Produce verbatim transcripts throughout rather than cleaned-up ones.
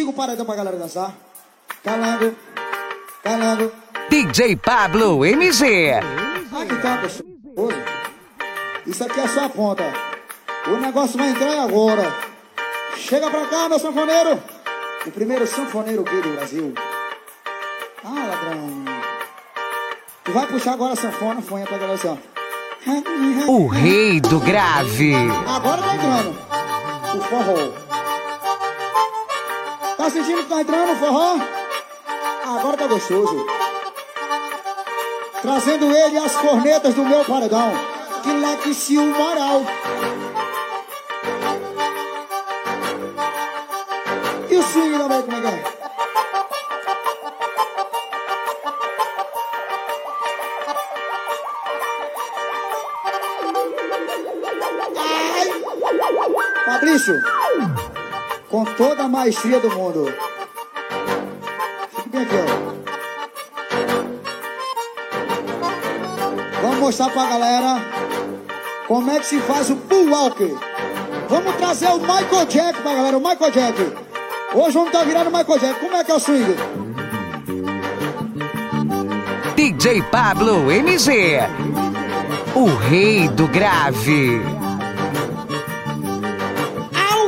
Estiga o paredão pra galera dançar. Calango, calango. D J Pablo M G. Aqui tá, pessoal. Isso aqui é só a ponta. O negócio vai entrar agora. Chega pra cá, meu sanfoneiro. O primeiro sanfoneiro aqui do Brasil. Ah, ladrão. Tu vai puxar agora a sanfona, fonha pra galera assim, ó. O rei do grave. Agora tá entrando o forró. Tá sentindo que tá entrando o forró? Agora tá gostoso. Trazendo ele as cornetas do meu paredão. Que leque se o moral. E o swing também, como é que é? Ai! Fabrício, com toda a maestria do mundo. Fique bem aqui, ó. Vamos mostrar pra galera como é que se faz o Bullwalker. Vamos trazer o Michael Jack pra galera, o Michael Jack. Hoje vamos estar virando o Michael Jack. Como é que é o swing? D J Pablo M G. O rei do grave. Au!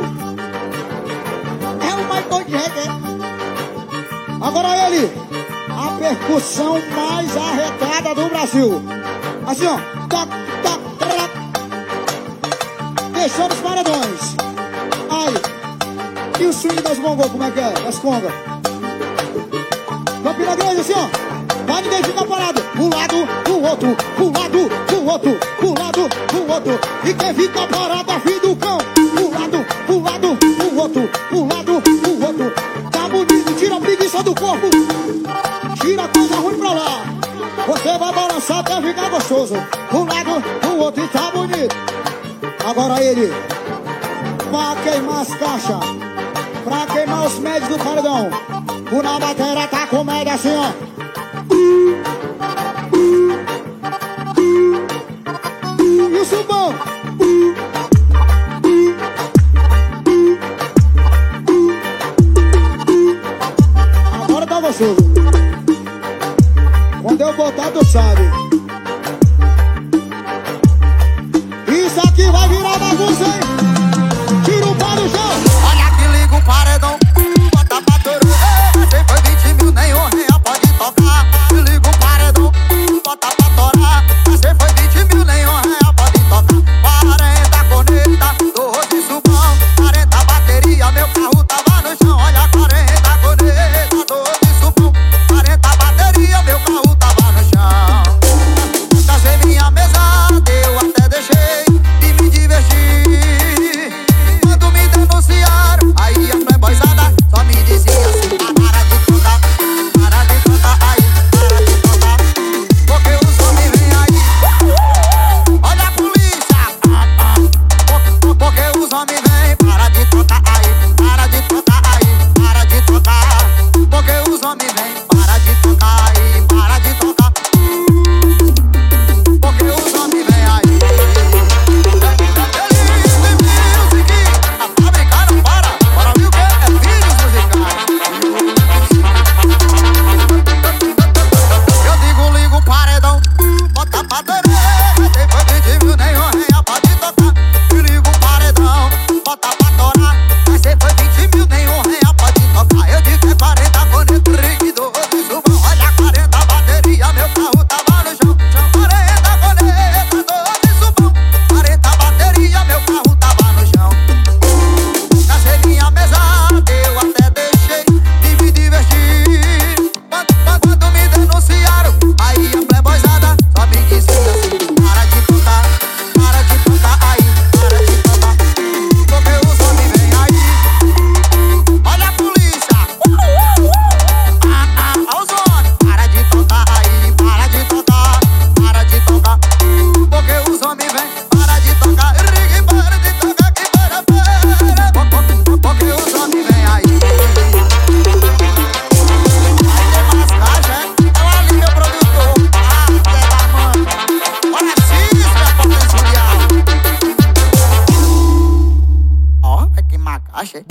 É o Michael Jack, é? Agora ele, a percussão mais arretada do Brasil. Assim, ó. Toc, toc, toc. Deixando os paredões. Aí. E o swing das bongos, como é que é? Das congas. Campina Grande, assim, ó. Pra ninguém ficar parado. Um lado, do outro. Um lado, do outro. Um lado, do outro. E quem fica parado é filho do cão. Um lado, um lado, do outro. Um lado, do outro. Tá bonito, tira a preguiça do corpo. Tira a coisa ruim pra lá. Você vai balançar até ficar gostoso. Um lado, do outro e tá bonito. Agora ele. Pra queimar as caixas. Pra queimar os médios do paredão. O na bateria tá com média assim, ó. E o sumbão. Agora tá gostoso. Quando eu botar, tu sabe. Isso aqui vai virar bagunça, hein? Tira o pau do chão. Olha que liga o paredão, bota pra torar. Quem foi vinte mil, nem um real pode tocar. Se liga o paredão, bota pra torar. Quem foi vinte mil, nem um real pode tocar. Quarenta corneta, doze subão. Quarenta bateria, meu carro tava no chão. Olha, quarenta corneta, doze subão.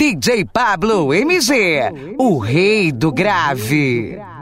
D J Pablo M Z, o rei do grave.